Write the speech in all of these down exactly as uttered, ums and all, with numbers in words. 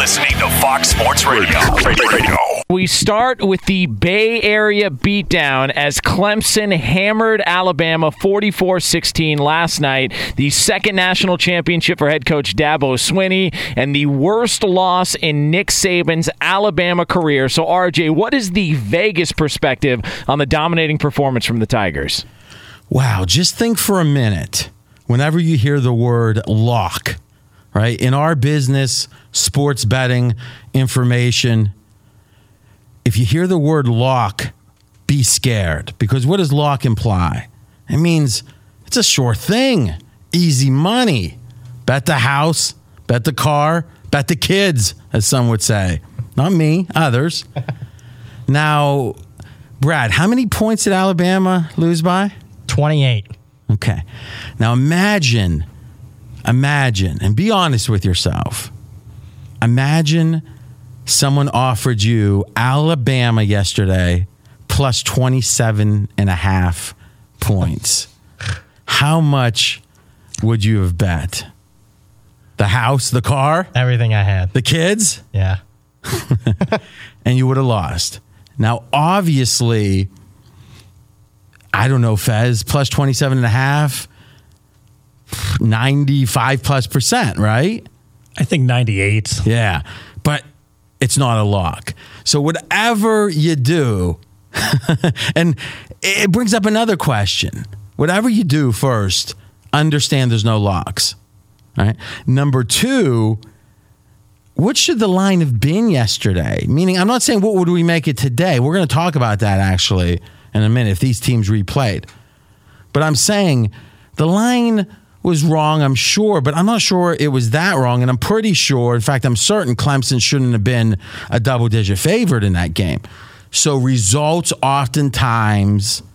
listening to Fox Sports Radio. Radio. We start with the Bay Area beatdown as Clemson hammered Alabama forty-four sixteen last night, the second national championship for head coach Dabo Swinney, and the worst loss in Nick Saban's Alabama career. So, R J, what is the Vegas perspective on the dominating performance from the Tigers? Wow, just think for a minute. Whenever you hear the word lock, right? In our business, sports betting, information, if you hear the word lock, be scared. Because what does lock imply? It means it's a sure thing. Easy money. Bet the house, bet the car, bet the kids, as some would say. Not me, others. Now, Brad, how many points did Alabama lose by? twenty-eight. Okay. Now imagine, imagine, and be honest with yourself. Imagine someone offered you Alabama yesterday plus twenty-seven and a half points. How much would you have bet? The house, the car? Everything I had. The kids? Yeah. And you would have lost. Now, obviously, I don't know, Fez, plus twenty-seven and a half, ninety-five plus percent, right? I think ninety-eight. Yeah, but it's not a lock. So whatever you do, and it brings up another question. Whatever you do first, understand there's no locks. All right. Number two, what should the line have been yesterday? Meaning, I'm not saying what would we make it today. We're going to talk about that actually in a minute if these teams replayed. But I'm saying the line was wrong, I'm sure, but I'm not sure it was that wrong. And I'm pretty sure, in fact, I'm certain Clemson shouldn't have been a double-digit favorite in that game. So results oftentimes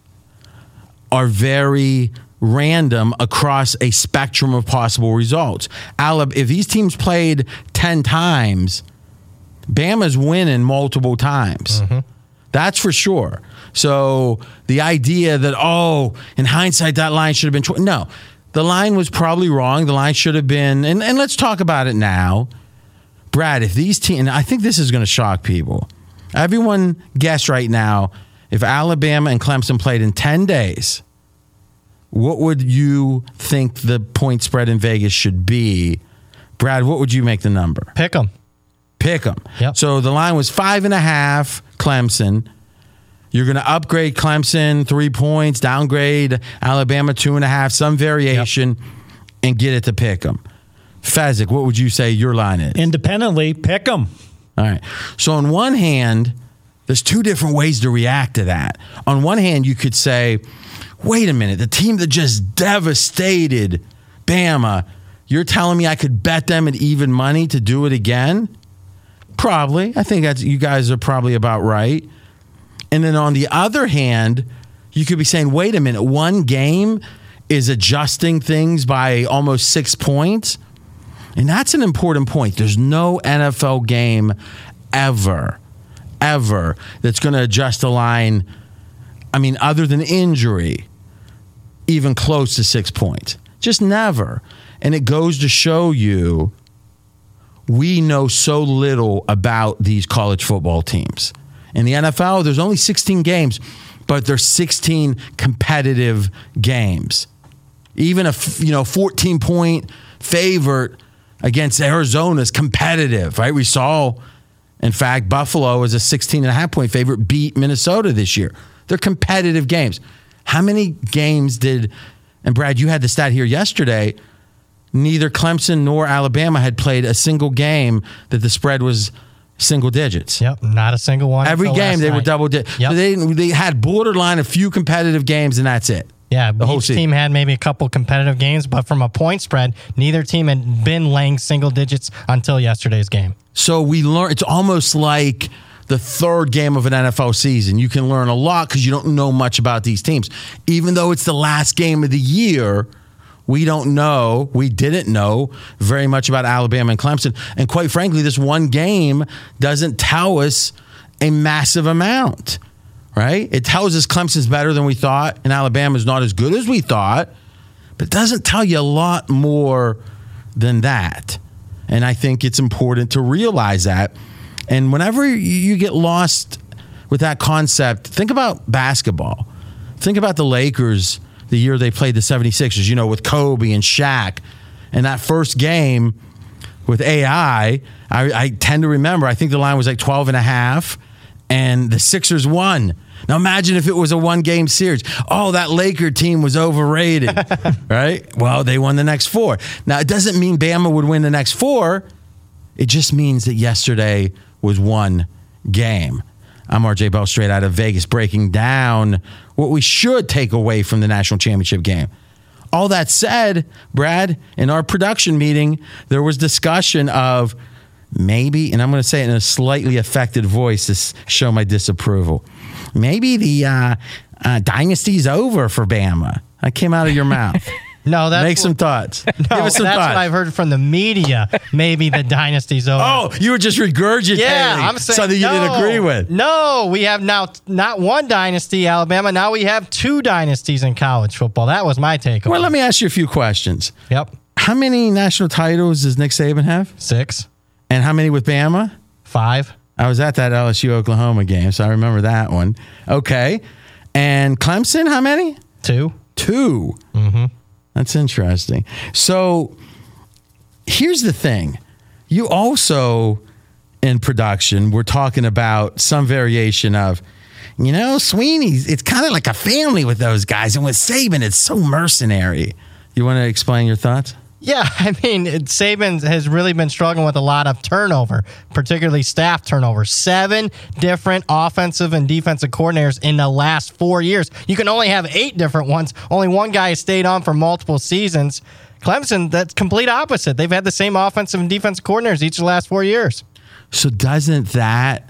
are very random across a spectrum of possible results. Alab- if these teams played ten times, Bama's winning multiple times. Mm-hmm. That's for sure. So the idea that, oh, in hindsight, that line should have been... Tw- no, the line was probably wrong. The line should have been... And, and let's talk about it now. Brad, if these teams... And I think this is going to shock people. Everyone guess right now, if Alabama and Clemson played in ten days, what would you think the point spread in Vegas should be? Brad, what would you make the number? Pick 'em. Pick 'em. Yep. So the line was five and a half Clemson. You're going to upgrade Clemson three points, downgrade Alabama two and a half, some variation, yep, and get it to pick 'em. Fezzik, what would you say your line is? Independently, pick 'em. All right. So on one hand, there's two different ways to react to that. On one hand, you could say, wait a minute, the team that just devastated Bama, you're telling me I could bet them at even money to do it again? Probably. I think that's, you guys are probably about right. And then on the other hand, you could be saying, wait a minute, one game is adjusting things by almost six points. And that's an important point. There's no N F L game ever, ever that's going to adjust the line, I mean, other than injury, even close to six points. Just never. And it goes to show you we know so little about these college football teams. In the N F L, there's only sixteen games, but there's sixteen competitive games. Even a you know fourteen-point favorite against Arizona is competitive, right? We saw, in fact, Buffalo as a sixteen and a half point favorite beat Minnesota this year. They're competitive games. How many games did, and Brad, you had the stat here yesterday, neither Clemson nor Alabama had played a single game that the spread was single digits. Yep, not a single one. Every game they night. were double digits. Yep. So they, they had borderline a few competitive games, and that's it. Yeah, the each whole season. team had maybe a couple competitive games, but from a point spread, neither team had been laying single digits until yesterday's game. So we learn. It's almost like the third game of an N F L season. You can learn a lot because you don't know much about these teams. Even though it's the last game of the year, we don't know, we didn't know very much about Alabama and Clemson. And quite frankly, this one game doesn't tell us a massive amount, right? It tells us Clemson's better than we thought and Alabama's not as good as we thought, but it doesn't tell you a lot more than that. And I think it's important to realize that. And whenever you get lost with that concept, think about basketball. Think about the Lakers the year they played the seventy-sixers, you know, with Kobe and Shaq. And that first game with A I, I, I tend to remember, I think the line was like twelve and a half, and the Sixers won. Now imagine if it was a one-game series. Oh, that Laker team was overrated, right? Well, they won the next four. Now, it doesn't mean Bama would win the next four. It just means that yesterday was one game. I'm R J Bell, straight out of Vegas, breaking down what we should take away from the national championship game. All that said, Brad, in our production meeting, there was discussion of maybe, and I'm going to say it in a slightly affected voice to show my disapproval, maybe the uh, uh, dynasty's over for Bama. That came out of your mouth. No, that's Make some thoughts. No, Give us some that's thoughts. what I've heard from the media. Maybe the dynasty's over. Oh, you were just regurgitating yeah, I'm saying something you no, didn't agree with. No, we have now t- not one dynasty, Alabama. Now we have two dynasties in college football. That was my take. Well, let me ask you a few questions. Yep. How many national titles does Nick Saban have? Six. And how many with Bama? Five. I was at that L S U Oklahoma game, so I remember that one. Okay. And Clemson, how many? Two. Two. Mm-hmm. That's interesting. So here's the thing. You also, in production, were talking about some variation of, you know, Sweeney's, it's kind of like a family with those guys. And with Saban, it's so mercenary. You want to explain your thoughts? Yeah, I mean, it, Saban has really been struggling with a lot of turnover, particularly staff turnover. Seven different offensive and defensive coordinators in the last four years. You can only have eight different ones. Only one guy has stayed on for multiple seasons. Clemson, that's complete opposite. They've had the same offensive and defensive coordinators each of the last four years. So doesn't that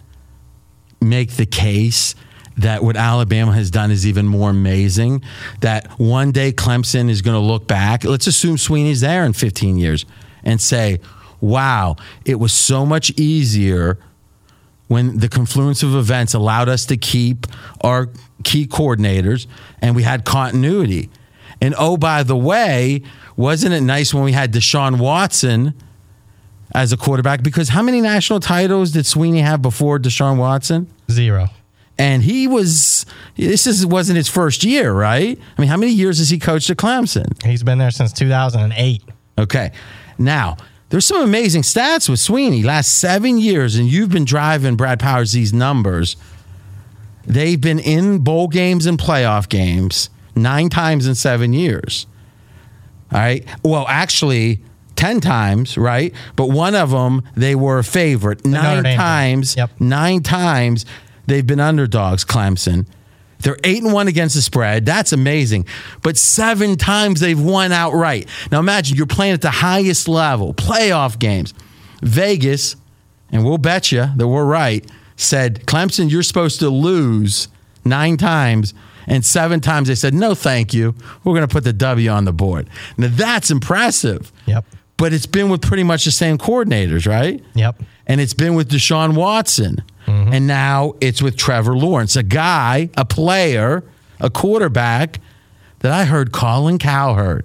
make the case that what Alabama has done is even more amazing? That one day Clemson is going to look back, let's assume Sweeney's there in fifteen years, and say, wow, it was so much easier when the confluence of events allowed us to keep our key coordinators and we had continuity. And oh, by the way, wasn't it nice when we had Deshaun Watson as a quarterback? Because how many national titles did Sweeney have before Deshaun Watson? Zero. And he was, this is, wasn't his first year, right? I mean, how many years has he coached at Clemson? He's been there since two thousand eight. Okay. Now, there's some amazing stats with Sweeney. Last seven years, and you've been driving, Brad Powers, these numbers. They've been in bowl games and playoff games nine times in seven years. All right. Well, actually, ten times, right? But one of them, they were a favorite. Nine times, yep. nine times. They've been underdogs, Clemson. They're eight and one against the spread. That's amazing. But seven times they've won outright. Now imagine you're playing at the highest level, playoff games. Vegas, and we'll bet you that we're right, said, Clemson, you're supposed to lose nine times. And seven times they said, no, thank you. We're going to put the W on the board. Now that's impressive. Yep. But it's been with pretty much the same coordinators, right? Yep. And it's been with Deshaun Watson. Mm-hmm. And now it's with Trevor Lawrence, a guy, a player, a quarterback that I heard Colin Cowherd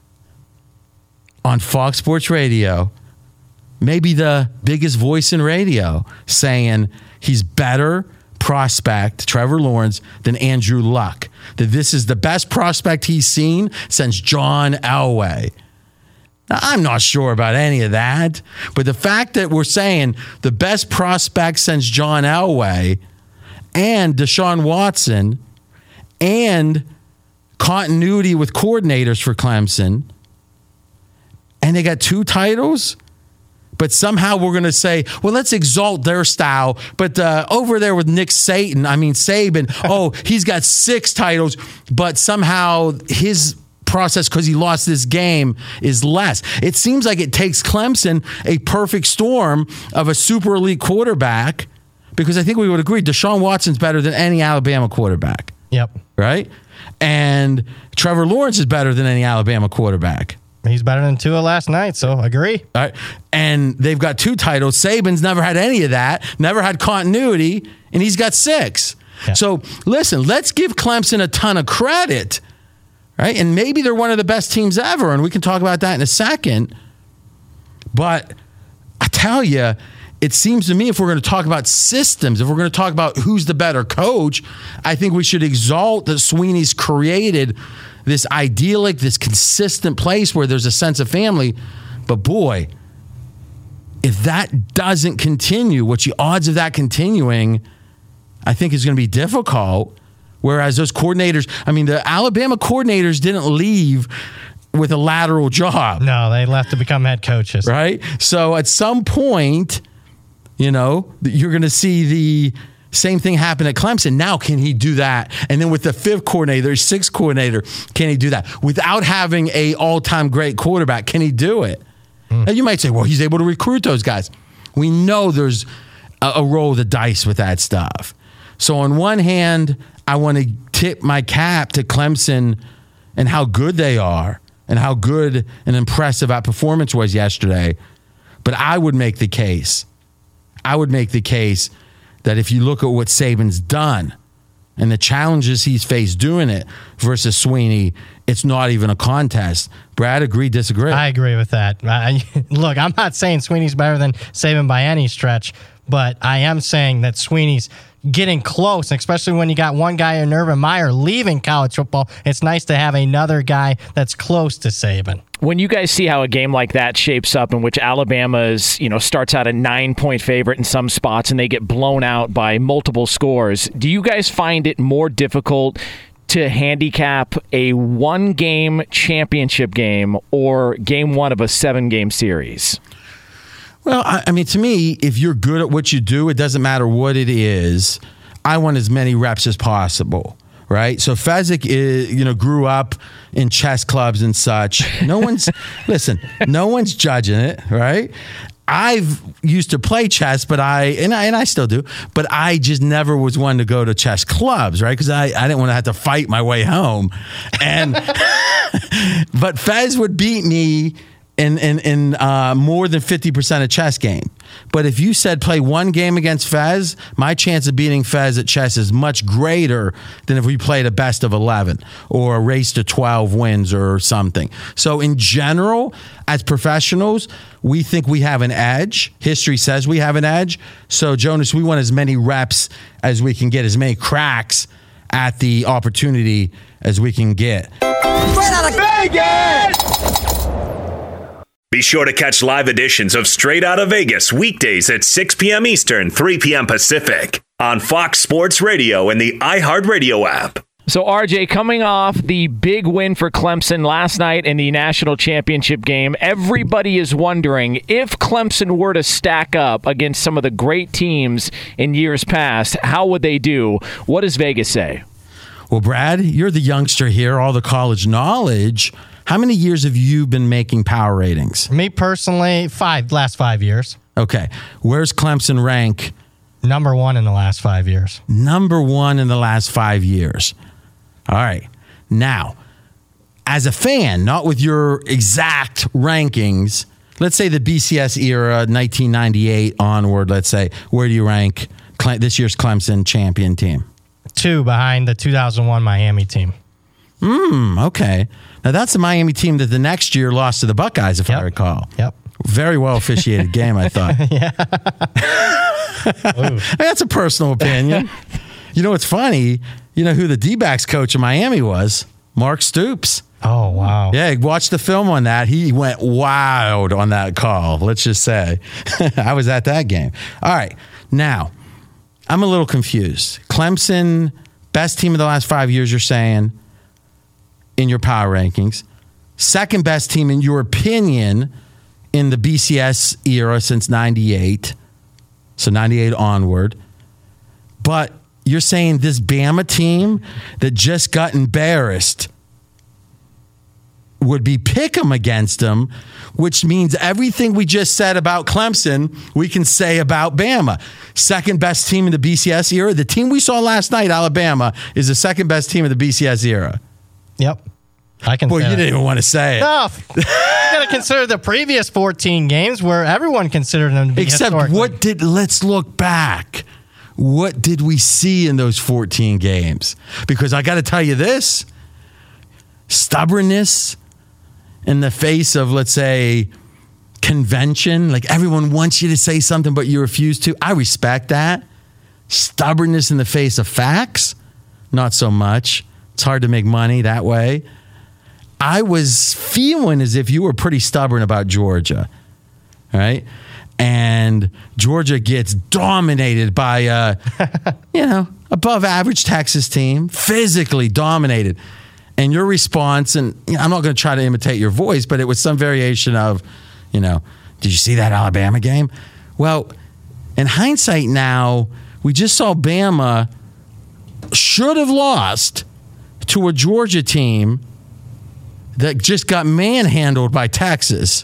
on Fox Sports Radio, maybe the biggest voice in radio, saying he's better prospect, Trevor Lawrence, than Andrew Luck. That this is the best prospect he's seen since John Elway. Now, I'm not sure about any of that, but the fact that we're saying the best prospect since John Elway and Deshaun Watson and continuity with coordinators for Clemson, and they got two titles, but somehow we're going to say, well, let's exalt their style. But uh, over there with Nick Saban, I mean Saban, oh, he's got six titles, but somehow his process, because he lost this game, is less. It seems like it takes Clemson a perfect storm of a super elite quarterback, because I think we would agree Deshaun Watson's better than any Alabama quarterback. Yep. Right? And Trevor Lawrence is better than any Alabama quarterback. He's better than Tua last night, so agree. All right. And they've got two titles. Saban's never had any of that, never had continuity, and he's got six. Yeah. So listen, let's give Clemson a ton of credit. Right? And maybe they're one of the best teams ever, and we can talk about that in a second. But tell you, it seems to me if we're going to talk about systems, if we're going to talk about who's the better coach, I think we should exalt that Sweeney's created this idyllic, this consistent place where there's a sense of family. But boy, if that doesn't continue, what's the odds of that continuing, I think is going to be difficult. Whereas those coordinators, I mean, the Alabama coordinators didn't leave with a lateral job. No, they left to become head coaches. Right? So at some point, you know, you're going to see the same thing happen at Clemson. Now, can he do that? And then with the fifth coordinator, sixth coordinator, can he do that? Without having a all-time great quarterback, can he do it? Mm. And you might say, well, he's able to recruit those guys. We know there's a, a roll of the dice with that stuff. So on one hand, I want to tip my cap to Clemson and how good they are and how good and impressive that performance was yesterday. But I would make the case, I would make the case that if you look at what Saban's done and the challenges he's faced doing it versus Sweeney, it's not even a contest. Brad, agree, disagree? I agree with that. I, look, I'm not saying Sweeney's better than Saban by any stretch, but I am saying that Sweeney's getting close, especially when you got one guy in Urban Meyer leaving college football. It's nice to have another guy that's close to Saban. When you guys see how a game like that shapes up, in which Alabama's, you know, starts out a nine-point favorite in some spots and they get blown out by multiple scores, do you guys find it more difficult to handicap a one-game championship game or game one of a seven-game series? Well, I, I mean, to me, if you're good at what you do, it doesn't matter what it is. I want as many reps as possible, right? So Fezzik, is, you know, grew up in chess clubs and such. No one's, listen, no one's judging it, right? I've used to play chess, but I and I and I still do, but I just never was one to go to chess clubs, right? Because I, I didn't want to have to fight my way home, and but Fez would beat me in in, in uh, more than fifty percent of chess game. But if you said play one game against Fez, my chance of beating Fez at chess is much greater than if we played a best of eleven or a race to twelve wins or something. So in general, as professionals, we think we have an edge. History says we have an edge. So, Jonas, we want as many reps as we can get, as many cracks at the opportunity as we can get. Straight out of Vegas! Be sure to catch live editions of Straight Outta Vegas weekdays at six p.m. Eastern, three p.m. Pacific on Fox Sports Radio and the iHeartRadio app. So, R J, coming off the big win for Clemson last night in the national championship game, everybody is wondering if Clemson were to stack up against some of the great teams in years past, how would they do? What does Vegas say? Well, Brad, you're the youngster here, all the college knowledge. How many years have you been making power ratings? Me personally, five, last five years. Okay. Where's Clemson rank? Number one in the last five years. Number one in the last five years. All right. Now, as a fan, not with your exact rankings, let's say the B C S era, nineteen ninety-eight onward, let's say, where do you rank Cle- this year's Clemson champion team? Two behind the two thousand one Miami team. Hmm, okay. Now, that's the Miami team that the next year lost to the Buckeyes, if Yep. I recall. Yep. Very well officiated game, I thought. Yeah. That's a personal opinion. You know what's funny? You know who the D-backs coach of Miami was? Mark Stoops. Oh, wow. Yeah, watch the film on that. He went wild on that call, let's just say. I was at that game. All right. Now, I'm a little confused. Clemson, best team of the last five years, you're saying, in your power rankings. Second best team, in your opinion, in the B C S era since ninety-eight. So ninety-eight onward. But you're saying this Bama team that just got embarrassed would be pick 'em against them, which means everything we just said about Clemson, we can say about Bama. Second best team in the B C S era. The team we saw last night, Alabama, is the second best team in the B C S era. Yep. I can. Boy, you that. didn't even want to say it. No, you got to consider the previous fourteen games where everyone considered them to be Except what did, let's look back. What did we see in those fourteen games? Because I got to tell you this, stubbornness in the face of, let's say, convention. Like everyone wants you to say something, but you refuse to. I respect that. Stubbornness in the face of facts, not so much. It's hard to make money that way. I was feeling as if you were pretty stubborn about Georgia, right? And Georgia gets dominated by a, you know, above average Texas team, physically dominated. And your response, and you know, I'm not going to try to imitate your voice, but it was some variation of, you know, did you see that Alabama game? Well, in hindsight now, we just saw Bama should have lost to a Georgia team that just got manhandled by Texas.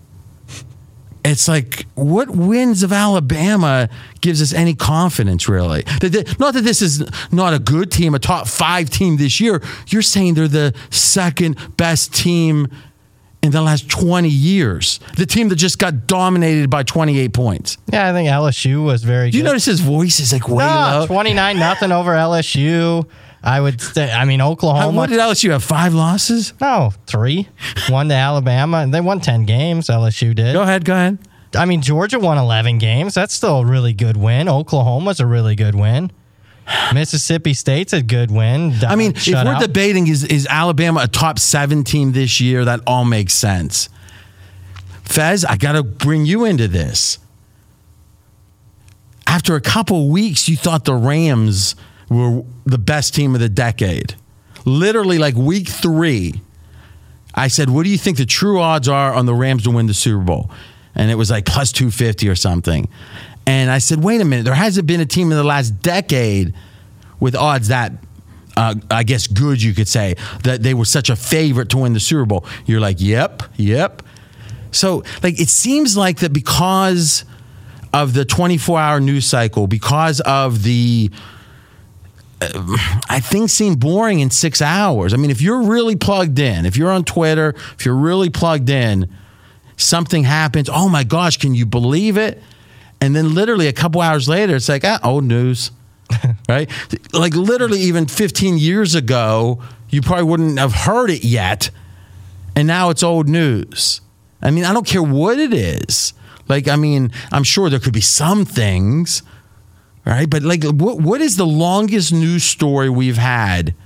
It's like, what wins of Alabama gives us any confidence, really? Not that this is not a good team, a top five team this year. You're saying they're the second best team in the last twenty years. The team that just got dominated by twenty-eight points. Yeah, I think L S U was very good. Do you notice his voice is like way no, low? twenty-nine nothing over L S U. I would say, I mean, Oklahoma. How, what did L S U have? Five losses? No, three. One to Alabama. And they won ten games, L S U did. Go ahead, go ahead. I mean, Georgia won eleven games. That's still a really good win. Oklahoma's a really good win. Mississippi State's a good win. I mean, if we're out. debating is, is Alabama a top seven team this year, that all makes sense. Fez, I got to bring you into this. After a couple weeks, you thought the Rams were the best team of the decade. Literally, like week three, I said, what do you think the true odds are on the Rams to win the Super Bowl? And it was like plus two fifty or something. And I said, wait a minute, there hasn't been a team in the last decade with odds that, uh, I guess, good, you could say, that they were such a favorite to win the Super Bowl. You're like, yep, yep. So, like, it seems like that because of the twenty-four hour news cycle, because of the, uh, I think, seem boring in six hours. I mean, if you're really plugged in, if you're on Twitter, if you're really plugged in, something happens. Oh my gosh, can you believe it? And then literally a couple hours later, it's like, ah, old news, right? Like literally even fifteen years ago, you probably wouldn't have heard it yet. And now it's old news. I mean, I don't care what it is. Like, I mean, I'm sure there could be some things, right? But like, what what is the longest news story we've had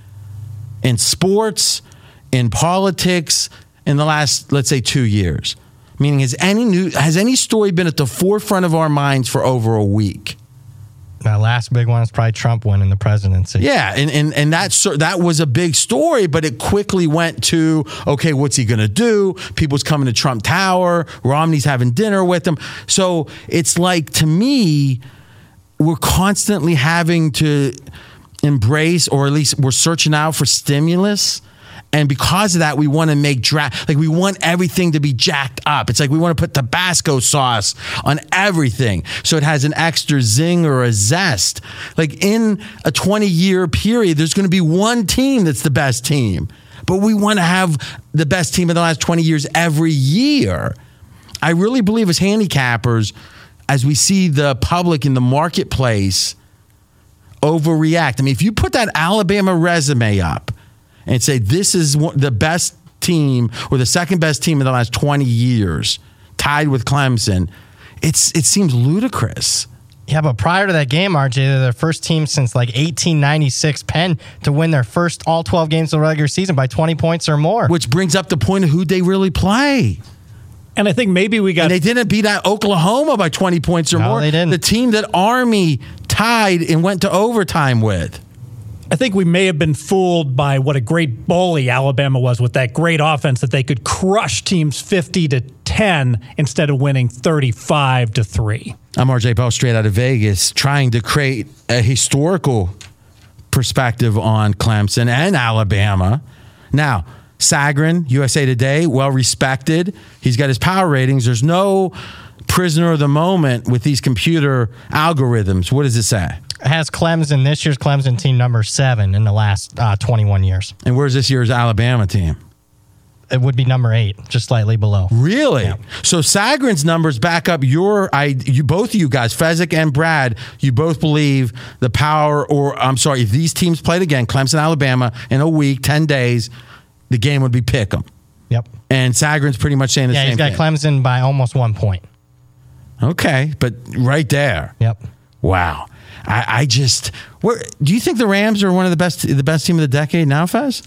in sports, in politics, in the last, let's say, two years? Meaning, has any new has any story been at the forefront of our minds for over a week? That last big one is probably Trump winning the presidency. Yeah, and and and that that was a big story, but it quickly went to, okay, what's he going to do? People's coming to Trump Tower. Romney's having dinner with him. So it's like, to me, we're constantly having to embrace, or at least we're searching out for stimulus. And because of that, we want to make dra- like we want everything to be jacked up. It's like we want to put Tabasco sauce on everything so it has an extra zing or a zest. Like in a twenty-year period, there's going to be one team that's the best team. But we want to have the best team in the last twenty years every year. I really believe as handicappers, as we see the public in the marketplace overreact. I mean, if you put that Alabama resume up and say, this is the best team or the second best team in the last twenty years, tied with Clemson, it's it seems ludicrous. Yeah, but prior to that game, R J, they're the first team since like eighteen ninety-six Penn to win their first all twelve games of the regular season by twenty points or more. Which brings up the point of who they really play. And I think maybe we got... And they didn't beat out Oklahoma by twenty points or no, more. They didn't. The team that Army tied and went to overtime with. I think we may have been fooled by what a great bully Alabama was with that great offense, that they could crush teams fifty to ten instead of winning thirty-five to three. I'm R J Bell, straight out of Vegas, trying to create a historical perspective on Clemson and Alabama. Now, Sagarin, U S A Today, well respected. He's got his power ratings. There's no prisoner of the moment with these computer algorithms. What does it say? Has Clemson, this year's Clemson team, number seven in the last uh, twenty-one years. And where's this year's Alabama team? It would be number eight, just slightly below. Really? Yeah. So Sagarin's numbers back up your, I, you both of you guys, Fezzik and Brad, you both believe the power, or I'm sorry, if these teams played again, Clemson, Alabama, in a week, ten days, the game would be pick 'em. Yep. And Sagarin's pretty much saying the yeah, same thing. Yeah, he's got Clemson by almost one point. Okay, but right there. Yep. Wow. I, I just where, do you think the Rams are one of the best the best team of the decade now, Fez?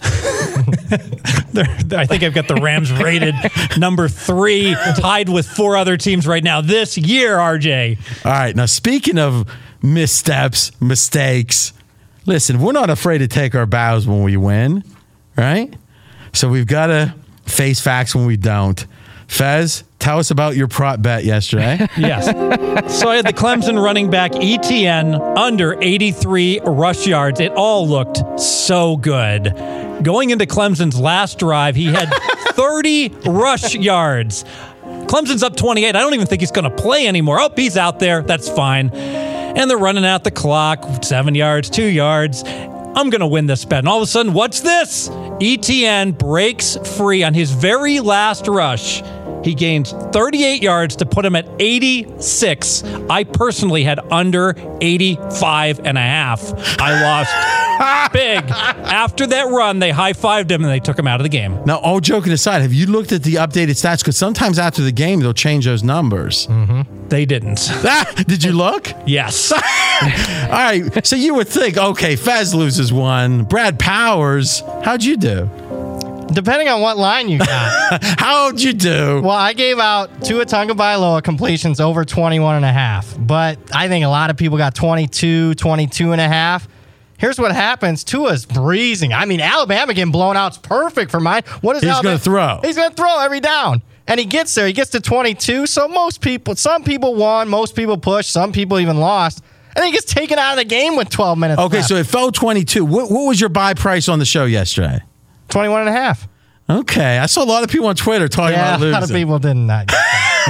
I think I've got the Rams rated number three, tied with four other teams right now this year, R J. All right. Now, speaking of missteps, mistakes, listen, we're not afraid to take our bows when we win, right? So we've got to face facts when we don't. Fez, tell us about your prop bet yesterday. Yes. So I had the Clemson running back E T N under eighty-three rush yards. It all looked so good. Going into Clemson's last drive, he had thirty rush yards. Clemson's up twenty-eight. I don't even think he's going to play anymore. Oh, he's out there. That's fine. And they're running out the clock. Seven yards, two yards. I'm going to win this bet. And all of a sudden, what's this? E T N breaks free on his very last rush. He gains thirty-eight yards to put him at eighty-six. I personally had under eighty-five and a half. I lost big. After that run, they high-fived him and they took him out of the game. Now, all joking aside, have you looked at the updated stats? Because sometimes after the game, they'll change those numbers. Mm-hmm. They didn't. Did you look? Yes. All right. So you would think, okay, Fez loses one. Brad Powers, how'd you do? Depending on what line you got. How'd you do? Well, I gave out Tua Tagovailoa completions over twenty-one and a half, but I think a lot of people got twenty-two, twenty-two and a half. Here's what happens. Tua's breezing. I mean, Alabama getting blown out is perfect for mine. What is He's Alabama? going to throw. He's going to throw every down. And he gets there. He gets to twenty-two. So most people, some people won, most people pushed, some people even lost. And he gets taken out of the game with twelve minutes Okay, left. so it fell twenty-two. What, what was your buy price on the show yesterday? twenty-one and a half. Okay. I saw a lot of people on Twitter talking Yeah, about losing. a lot of people did not get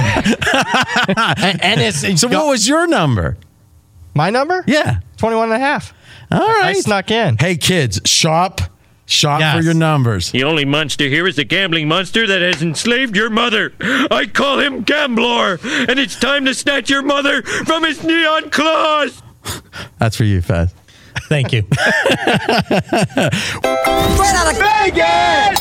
that. and, and it's, it's So go- what was your number? my number? Yeah. twenty-one and a half. All right. I snuck in. Hey, kids, shop. Shop Yes. for your numbers. The only monster here is the gambling monster that has enslaved your mother. I call him Gamblor, and it's time to snatch your mother from his neon claws. That's for you, Fez. Thank you. Straight out of Vegas!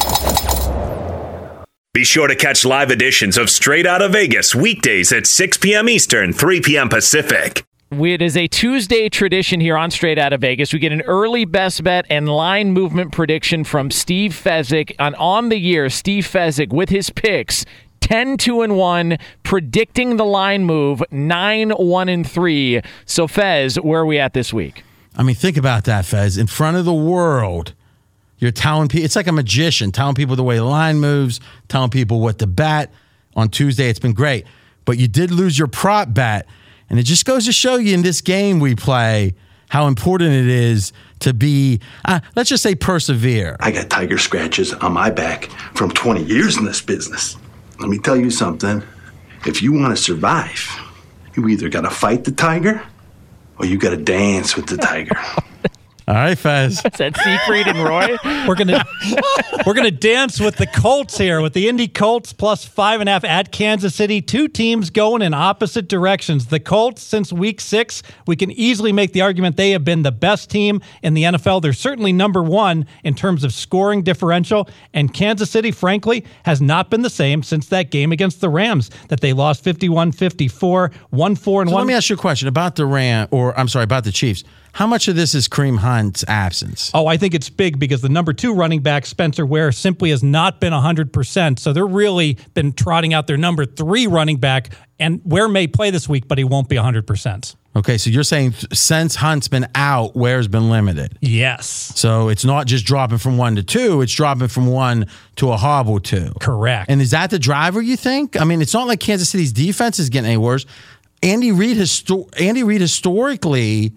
Be sure to catch live editions of Straight Outta Vegas weekdays at six p.m. Eastern, three p.m. Pacific. It is a Tuesday tradition here on Straight Outta Vegas. We get an early best bet and line movement prediction from Steve Fezzik. On On the Year, Steve Fezzik with his picks, ten two and one, predicting the line move, nine one and three. So, Fez, where are we at this week? I mean, think about that, Fez. In front of the world, you're telling people, it's like a magician, telling people the way the line moves, telling people what to bet. On Tuesday, it's been great. But you did lose your prop bet. And it just goes to show you in this game we play how important it is to be, uh, let's just say, persevere. I got tiger scratches on my back from twenty years in this business. Let me tell you something. If you want to survive, you either got to fight the tiger or you got to dance with the tiger. All right, Fez. Is that Siegfried and Roy? We're gonna we're gonna dance with the Colts here, with the Indy Colts plus five and a half at Kansas City. Two teams going in opposite directions. The Colts, since week six, we can easily make the argument they have been the best team in the N F L. They're certainly number one in terms of scoring differential. And Kansas City, frankly, has not been the same since that game against the Rams that they lost fifty-one fifty-four, one four and So one. let me ask you a question about the Ram, or I'm sorry, about the Chiefs. How much of this is Kareem Hunt's absence? Oh, I think it's big because the number two running back, Spencer Ware, simply has not been one hundred percent. So they're really been trotting out their number three running back, and Ware may play this week, but he won't be one hundred percent. Okay, so you're saying since Hunt's been out, Ware's been limited. Yes. So it's not just dropping from one to two, it's dropping from one to a hobble two. Correct. And is that the driver, you think? I mean, it's not like Kansas City's defense is getting any worse. Andy Reid, histo- Andy Reid historically...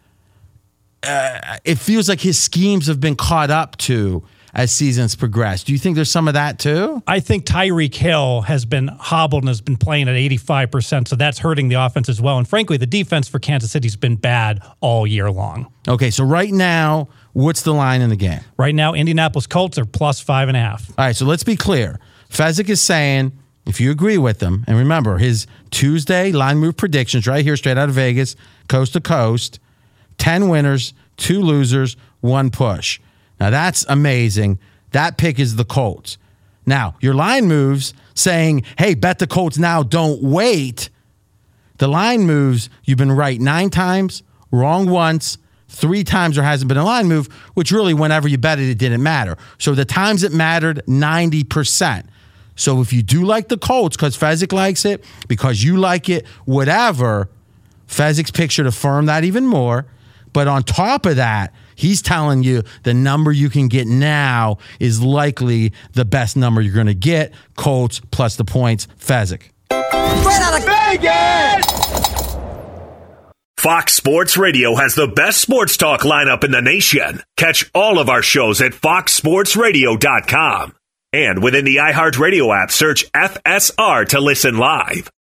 Uh, it feels like his schemes have been caught up to as seasons progress. Do you think there's some of that too? I think Tyreek Hill has been hobbled and has been playing at eighty-five percent, so that's hurting the offense as well. And frankly, the defense for Kansas City's been bad all year long. Okay, so right now, what's the line in the game? Right now, Indianapolis Colts are plus five and a half. All right, so let's be clear. Fezzik is saying, if you agree with him, and remember, his Tuesday line move predictions right here, straight out of Vegas, coast to coast, ten winners, two losers, one push. Now, that's amazing. That pick is the Colts. Now, your line moves saying, hey, bet the Colts now, don't wait. The line moves, you've been right nine times, wrong once, three times there hasn't been a line move, which really whenever you bet it, it didn't matter. So the times it mattered, ninety percent. So if you do like the Colts because Fezzik likes it, because you like it, whatever, Fezzik's pick should affirm that even more. But on top of that, he's telling you the number you can get now is likely the best number you're going to get. Colts plus the points. Fezzik. Straight out of Vegas! Fox Sports Radio has the best sports talk lineup in the nation. Catch all of our shows at fox sports radio dot com. And within the iHeartRadio app, search F S R to listen live.